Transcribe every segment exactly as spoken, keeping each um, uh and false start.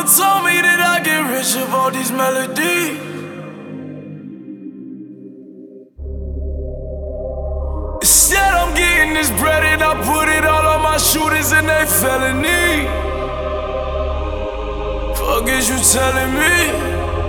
never told me that I get rich of all these melodies. Instead I'm getting this bread and I put it all on my shooters and they felony. Fuck is you telling me?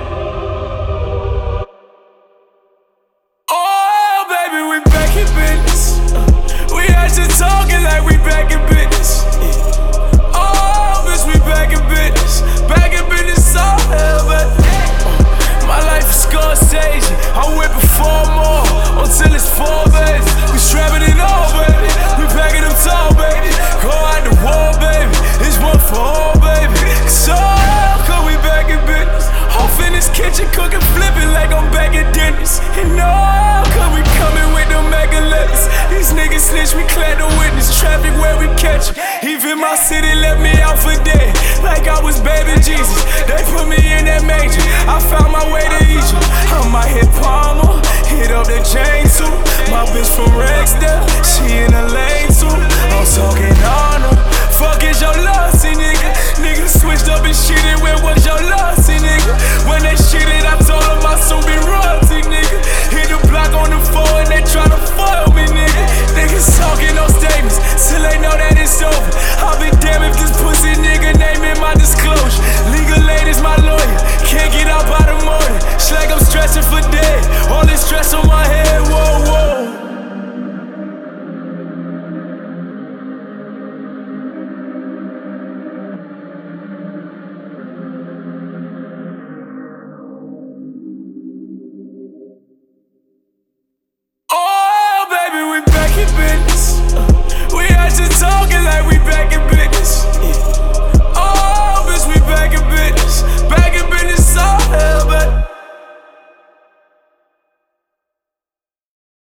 Oh baby, we back in business. uh, We actually talking like we back in business. yeah. Oh bitch, we back in business. Back in business, all hell, baby. uh, My life is Scorsese. I'm whipping four more until it's four, baby. We strapping it all, baby. We packing them tall, baby. Go out the war, baby. It's one for all, baby. So, cause we back in business. Off in this kitchen, cooking, flipping like I'm back at Dennis. And no, cause we coming with them mega letters. These niggas snitch, we clad the witness. Traffic where we catch it. Even my city left me out for dead, like I was baby Jesus. They put me in that major.